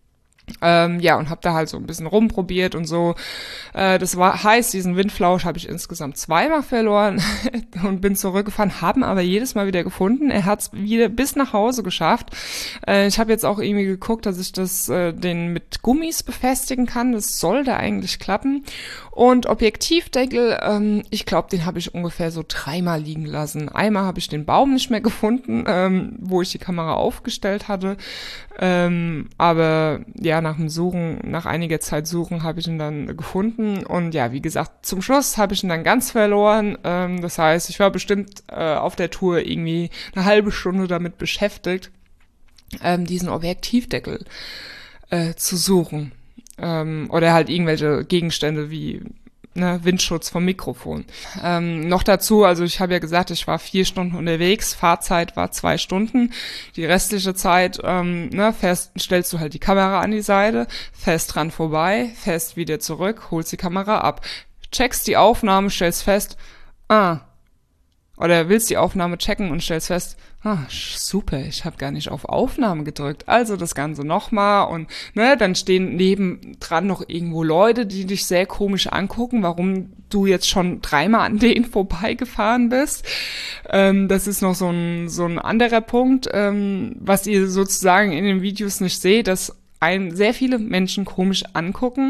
Ähm, ja, und habe da halt so ein bisschen rumprobiert und so. Äh, das war heißt, diesen Windflausch habe ich insgesamt zweimal verloren und bin zurückgefahren, haben aber jedes Mal wieder gefunden. Er hat es wieder bis nach Hause geschafft. Äh, ich habe jetzt auch irgendwie geguckt, dass ich das äh, den mit Gummis befestigen kann. Das sollte eigentlich klappen. Und Objektivdeckel, ähm, ich glaube, den habe ich ungefähr so dreimal liegen lassen. Einmal habe ich den Baum nicht mehr gefunden, ähm, wo ich die Kamera aufgestellt hatte. Ähm, aber ja, nach dem Suchen, nach einiger Zeit Suchen habe ich ihn dann gefunden und ja, wie gesagt, zum Schluss habe ich ihn dann ganz verloren. Ähm, das heißt, ich war bestimmt äh, auf der Tour irgendwie eine halbe Stunde damit beschäftigt, ähm, diesen Objektivdeckel äh, zu suchen. Ähm, oder halt irgendwelche Gegenstände wie ne, Windschutz vom Mikrofon. Ähm, noch dazu, also ich habe ja gesagt, ich war vier Stunden unterwegs, Fahrzeit war zwei Stunden. Die restliche Zeit ähm, ne, fährst, stellst du halt die Kamera an die Seite, fährst dran vorbei, fährst wieder zurück, holst die Kamera ab, checkst die Aufnahme, stellst fest, ah, oder willst die Aufnahme checken und stellst fest, ah, super, ich habe gar nicht auf Aufnahme gedrückt. Also das Ganze nochmal und ne, dann stehen nebendran noch irgendwo Leute, die dich sehr komisch angucken, warum du jetzt schon dreimal an denen vorbeigefahren bist. Ähm, das ist noch so ein, so ein anderer Punkt, ähm, was ihr sozusagen in den Videos nicht seht, dass einen sehr viele Menschen komisch angucken.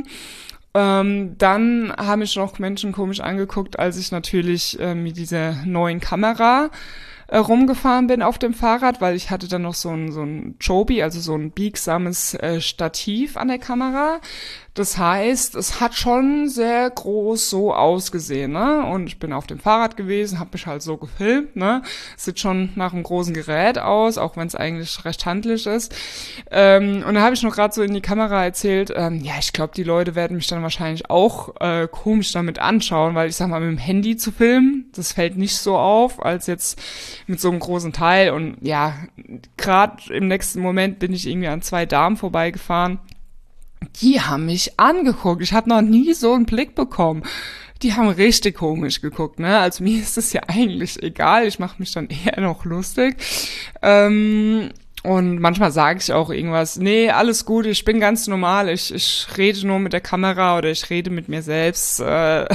Ähm, dann haben mich noch Menschen komisch angeguckt, als ich natürlich äh, mit dieser neuen Kamera äh, rumgefahren bin auf dem Fahrrad, weil ich hatte dann noch so ein, so ein Joby, also so ein biegsames äh, Stativ an der Kamera. Das heißt, es hat schon sehr groß so ausgesehen, ne? Und ich bin auf dem Fahrrad gewesen, habe mich halt so gefilmt, ne? Sieht schon nach einem großen Gerät aus, auch wenn es eigentlich recht handlich ist. Ähm, und da habe ich noch gerade so in die Kamera erzählt, ähm, ja, ich glaube, die Leute werden mich dann wahrscheinlich auch äh, komisch damit anschauen, weil ich sag mal, mit dem Handy zu filmen, das fällt nicht so auf, als jetzt mit so einem großen Teil. Und ja, gerade im nächsten Moment bin ich irgendwie an zwei Damen vorbeigefahren. Die haben mich angeguckt. Ich habe noch nie so einen Blick bekommen. Die haben richtig komisch geguckt, ne? Also mir ist es ja eigentlich egal. Ich mache mich dann eher noch lustig. Ähm, und manchmal sage ich auch irgendwas, nee, alles gut, ich bin ganz normal. Ich, ich rede nur mit der Kamera oder ich rede mit mir selbst. Äh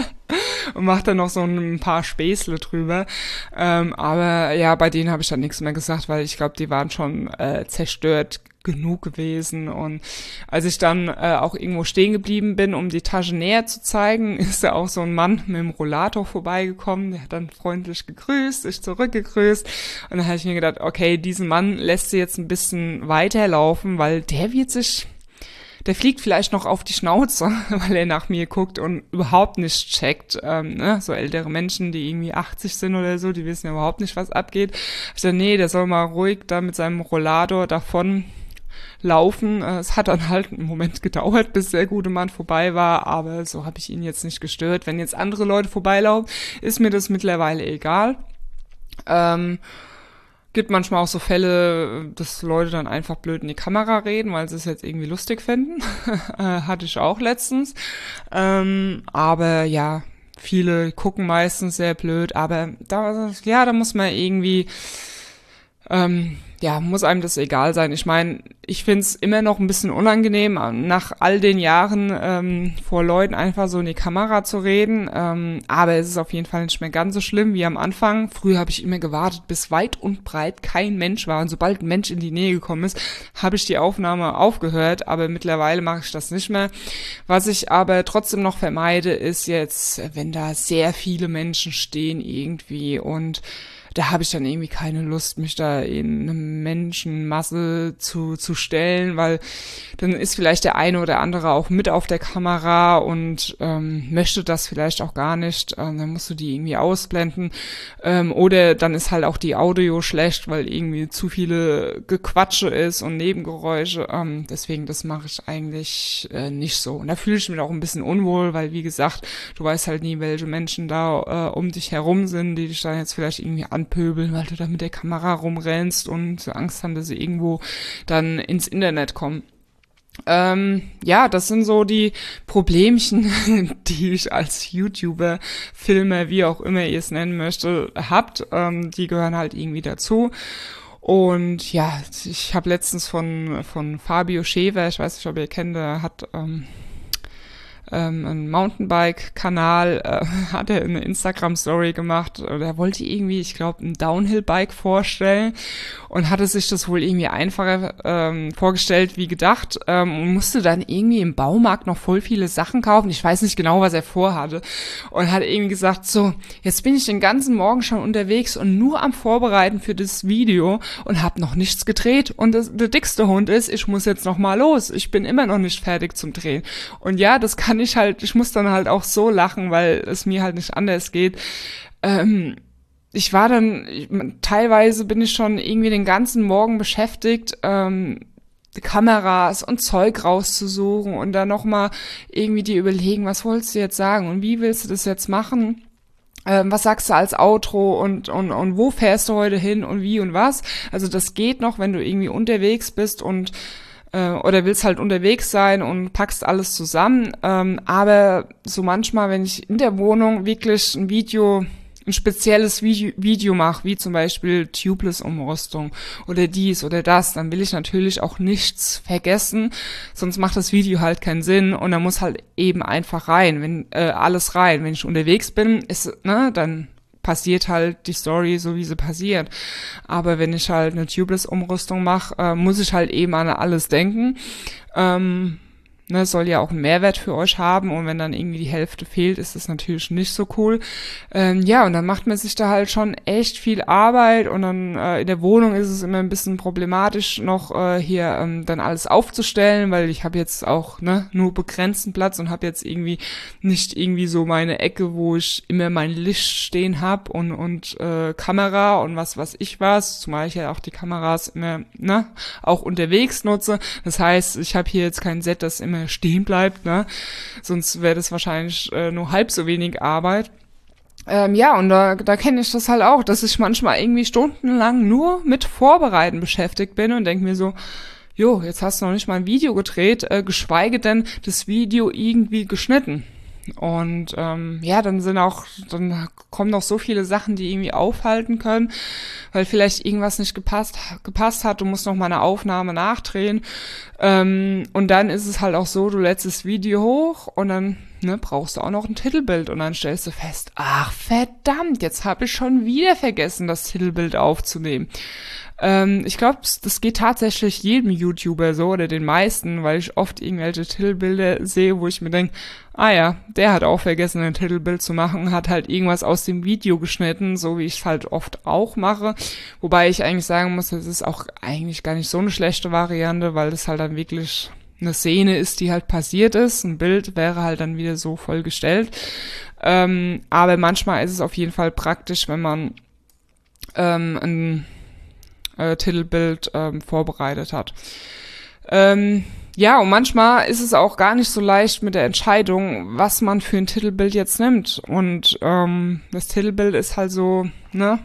und mache dann noch so ein paar Späßle drüber. Ähm, aber ja, bei denen habe ich dann nichts mehr gesagt, weil ich glaube, die waren schon äh, zerstört genug gewesen. Und als ich dann äh, auch irgendwo stehen geblieben bin, um die Tasche näher zu zeigen, ist da auch so ein Mann mit dem Rollator vorbeigekommen. Der hat dann freundlich gegrüßt, ich zurückgegrüßt. Und dann habe ich mir gedacht, okay, diesen Mann lässt du jetzt ein bisschen weiterlaufen, weil der wird sich... Der fliegt vielleicht noch auf die Schnauze, weil er nach mir guckt und überhaupt nicht checkt. Ähm, ne? So ältere Menschen, die irgendwie achtzig sind oder so, die wissen ja überhaupt nicht, was abgeht. Ich dachte, nee, der soll mal ruhig da mit seinem Rollator davon laufen. Es hat dann halt einen Moment gedauert, bis der gute Mann vorbei war, aber so habe ich ihn jetzt nicht gestört. Wenn jetzt andere Leute vorbeilaufen, ist mir das mittlerweile egal. Ähm, Gibt manchmal auch so Fälle, dass Leute dann einfach blöd in die Kamera reden, weil sie es jetzt irgendwie lustig finden. Hatte ich auch letztens. Ähm, aber ja, viele gucken meistens sehr blöd. Aber da, ja, da muss man irgendwie, ähm, ja, muss einem das egal sein. Ich meine, ich find's immer noch ein bisschen unangenehm, nach all den Jahren ähm, vor Leuten einfach so in die Kamera zu reden. Ähm, aber es ist auf jeden Fall nicht mehr ganz so schlimm wie am Anfang. Früher habe ich immer gewartet, bis weit und breit kein Mensch war. Und sobald ein Mensch in die Nähe gekommen ist, habe ich die Aufnahme aufgehört. Aber mittlerweile mache ich das nicht mehr. Was ich aber trotzdem noch vermeide, ist jetzt, wenn da sehr viele Menschen stehen irgendwie und da habe ich dann irgendwie keine Lust, mich da in eine Menschenmasse zu zu stellen, weil dann ist vielleicht der eine oder andere auch mit auf der Kamera und ähm, möchte das vielleicht auch gar nicht. Ähm, dann musst du die irgendwie ausblenden. Ähm, oder dann ist halt auch die Audio schlecht, weil irgendwie zu viele Gequatsche ist und Nebengeräusche. Ähm, deswegen, das mache ich eigentlich äh, nicht so. Und da fühle ich mich auch ein bisschen unwohl, weil wie gesagt, du weißt halt nie, welche Menschen da äh, um dich herum sind, die dich dann jetzt vielleicht irgendwie anpöbeln, weil du da mit der Kamera rumrennst und Angst haben, dass sie irgendwo dann ins Internet kommen. Ähm, ja, das sind so die Problemchen, die ich als YouTuber, Filmer, wie auch immer ihr es nennen möchte, habt. Ähm, die gehören halt irgendwie dazu. Und ja, ich habe letztens von von Fabio Schewer, ich weiß nicht, ob ihr kennt, der hat ähm, ähm, einen Mountainbike-Kanal, äh, hat er eine Instagram-Story gemacht. Er wollte irgendwie, ich glaube, ein Downhill-Bike vorstellen und hatte sich das wohl irgendwie einfacher ähm, vorgestellt wie gedacht ähm, und musste dann irgendwie im Baumarkt noch voll viele Sachen kaufen. Ich weiß nicht genau, was er vorhatte. Und hat irgendwie gesagt, so, jetzt bin ich den ganzen Morgen schon unterwegs und nur am Vorbereiten für das Video und habe noch nichts gedreht. Und das, der dickste Hund ist, ich muss jetzt noch mal los. Ich bin immer noch nicht fertig zum Drehen. Und ja, das kann ich halt, ich muss dann halt auch so lachen, weil es mir halt nicht anders geht. Ähm, ich war dann, ich, teilweise bin ich schon irgendwie den ganzen Morgen beschäftigt, ähm, Kameras und Zeug rauszusuchen und dann nochmal irgendwie dir überlegen, was wolltest du jetzt sagen und wie willst du das jetzt machen? Ähm, was sagst du als Outro und, und, und wo fährst du heute hin und wie und was? Also das geht noch, wenn du irgendwie unterwegs bist und oder willst halt unterwegs sein und packst alles zusammen, ähm, aber so manchmal, wenn ich in der Wohnung wirklich ein Video ein spezielles Video, Video mache, wie zum Beispiel Tubeless-Umrüstung oder dies oder das, dann will ich natürlich auch nichts vergessen, sonst macht das Video halt keinen Sinn und dann muss halt eben einfach rein, wenn äh, alles rein. Wenn ich unterwegs bin, ist, ne, dann passiert halt die Story so, wie sie passiert. Aber wenn ich halt eine Tubeless-Umrüstung mache, äh, muss ich halt eben an alles denken. Ähm, Ne, soll ja auch einen Mehrwert für euch haben und wenn dann irgendwie die Hälfte fehlt, ist das natürlich nicht so cool. Ähm, ja, und dann macht man sich da halt schon echt viel Arbeit und dann äh, in der Wohnung ist es immer ein bisschen problematisch, noch äh, hier ähm, dann alles aufzustellen, weil ich habe jetzt auch ne nur begrenzten Platz und habe jetzt irgendwie nicht irgendwie so meine Ecke, wo ich immer mein Licht stehen habe und und äh, Kamera und was was ich was, zumal ich ja auch die Kameras immer ne auch unterwegs nutze. Das heißt, ich habe hier jetzt kein Set, das immer stehen bleibt, ne? Sonst wäre das wahrscheinlich äh, nur halb so wenig Arbeit. Ähm, ja, und da, da kenne ich das halt auch, dass ich manchmal irgendwie stundenlang nur mit Vorbereiten beschäftigt bin und denke mir so, jo, jetzt hast du noch nicht mal ein Video gedreht, äh, geschweige denn das Video irgendwie geschnitten. Und ähm, ja, dann sind auch, dann kommen noch so viele Sachen, die irgendwie aufhalten können, weil vielleicht irgendwas nicht gepasst gepasst hat, du musst noch mal eine Aufnahme nachdrehen. Ähm, und dann ist es halt auch so, du lädst das Video hoch und dann ne, brauchst du auch noch ein Titelbild und dann stellst du fest, ach verdammt, jetzt habe ich schon wieder vergessen, das Titelbild aufzunehmen. Ähm, ich glaube, das geht tatsächlich jedem YouTuber so oder den meisten, weil ich oft irgendwelche Titelbilder sehe, wo ich mir denke, ah ja, der hat auch vergessen, ein Titelbild zu machen, hat halt irgendwas aus dem Video geschnitten, so wie ich es halt oft auch mache. Wobei ich eigentlich sagen muss, das ist auch eigentlich gar nicht so eine schlechte Variante, weil das halt dann wirklich eine Szene ist, die halt passiert ist. Ein Bild wäre halt dann wieder so vollgestellt. Ähm, aber manchmal ist es auf jeden Fall praktisch, wenn man ähm, ein äh, Titelbild ähm, vorbereitet hat. Ähm, ja, und manchmal ist es auch gar nicht so leicht mit der Entscheidung, was man für ein Titelbild jetzt nimmt. Und ähm, das Titelbild ist halt so, ne,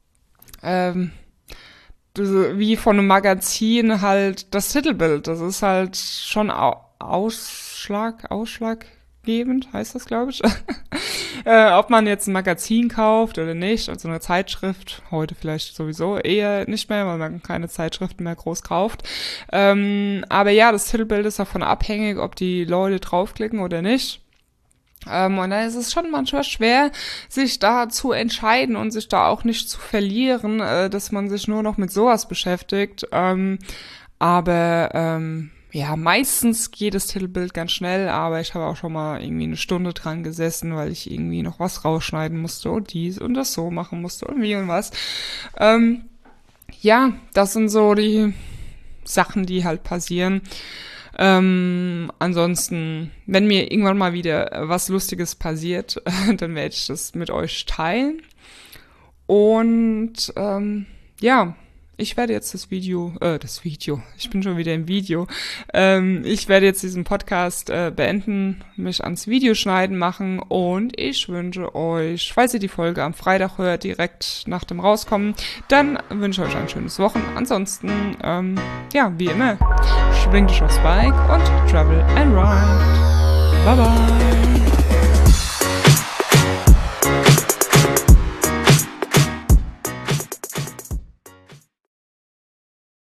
ähm, wie von einem Magazin halt das Titelbild. Das ist halt schon Ausschlag, ausschlaggebend, heißt das, glaube ich. äh, ob man jetzt ein Magazin kauft oder nicht, also eine Zeitschrift, heute vielleicht sowieso eher nicht mehr, weil man keine Zeitschriften mehr groß kauft. Ähm, aber ja, das Titelbild ist davon abhängig, ob die Leute draufklicken oder nicht. Ähm, und da ist es schon manchmal schwer, sich da zu entscheiden und sich da auch nicht zu verlieren, äh, dass man sich nur noch mit sowas beschäftigt. Ähm, aber ähm, ja, meistens geht das Titelbild ganz schnell, aber ich habe auch schon mal irgendwie eine Stunde dran gesessen, weil ich irgendwie noch was rausschneiden musste und dies und das so machen musste und wie und was. Ähm, ja, das sind so die Sachen, die halt passieren. Ähm, ansonsten, wenn mir irgendwann mal wieder was Lustiges passiert, dann werde ich das mit euch teilen. Und ähm, ja, ich werde jetzt das Video, äh, das Video, ich bin schon wieder im Video, ähm, ich werde jetzt diesen Podcast äh, beenden, mich ans Videoschneiden machen und ich wünsche euch, falls ihr die Folge am Freitag hört, direkt nach dem Rauskommen, dann wünsche ich euch ein schönes Wochenende. Ansonsten, ähm, ja, wie immer, schwingt euch aufs Bike und travel and ride. Bye bye!